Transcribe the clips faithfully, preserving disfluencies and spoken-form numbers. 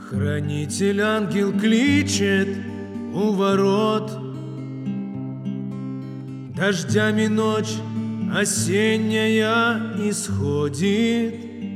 Хранитель ангел кличет у ворот, дождями ночь осенняя исходит.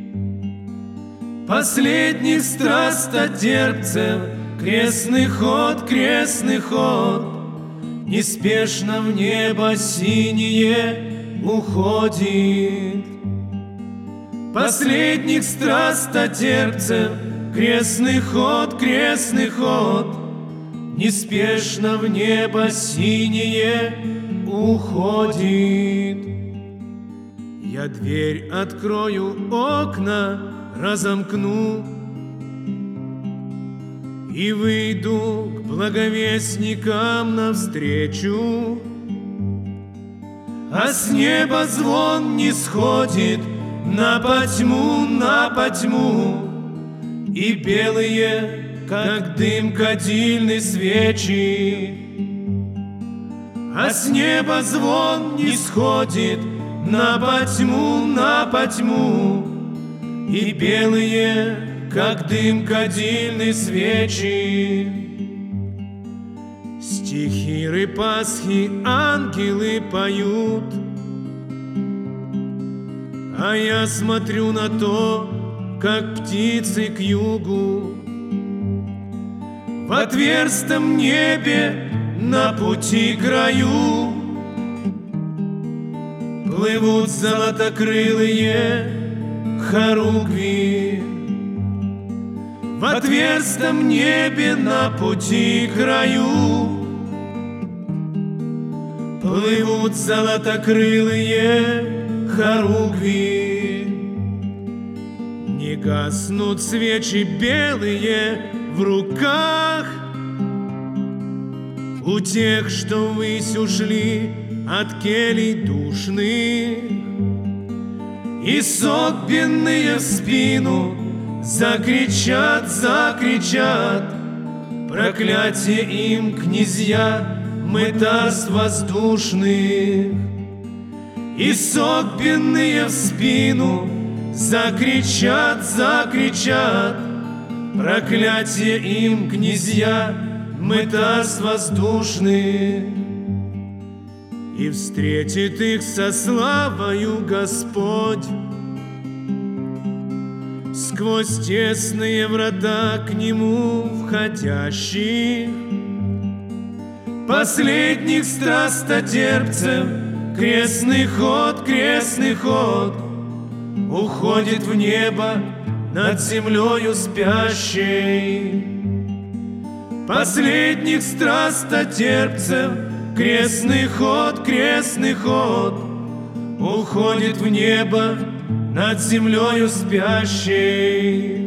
Последних страстотерпцев крестный ход, крестный ход, неспешно в небо синее уходит. Последних страстотерпцев крестный ход, крестный ход, неспешно в небо синее уходит. Я дверь открою, окна разомкну и выйду к благовестникам навстречу. А с неба звон не сходит на потьму, на потьму, и белые, как дым кадильной свечи. А с неба звон не сходит на потьму, на потьму, и белые, как дым кадильной свечи. Стихиры Пасхи ангелы поют, а я смотрю на то, как птицы к югу в отверстом небе на пути краю плывут золотокрылые хоругви. В отверстом небе на пути краю плывут золотокрылые хоругви. Не гаснут свечи белые в руках у тех, что ввысь ушли от келий душных, и согбенные в спину закричат, закричат: проклятие им, князья мытарств воздушных. И согбенные в спину закричат, закричат: проклятие им, князья мытарств воздушных. И встретит их со славою Господь сквозь тесные врата к Нему входящих. Последних страстотерпцев крестный ход, крестный ход уходит в небо над землею спящей. Последних страстотерпцев крестный ход, крестный ход уходит в небо над землею спящей.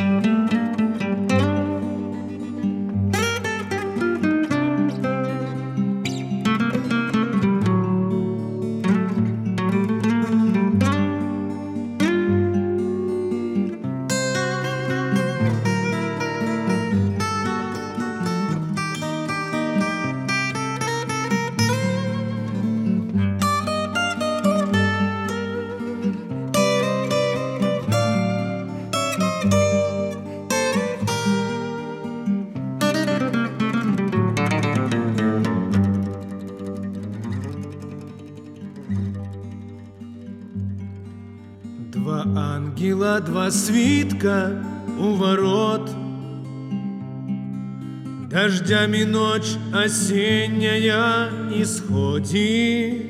Два ангела, два свитка у ворот, дождями ночь осенняя исходит.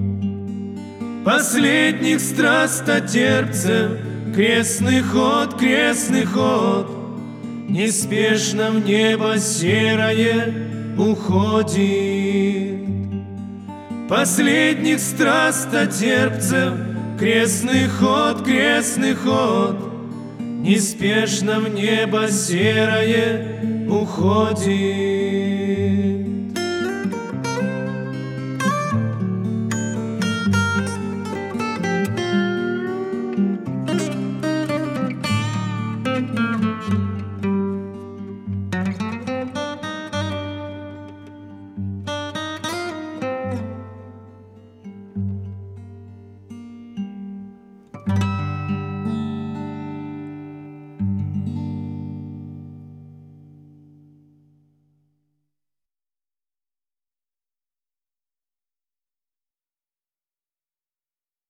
Последних страстотерпцев крестный ход, крестный ход неспешно в небо серое уходит. Последних страстотерпцев крестный ход, крестный ход неспешно в небо серое уходит.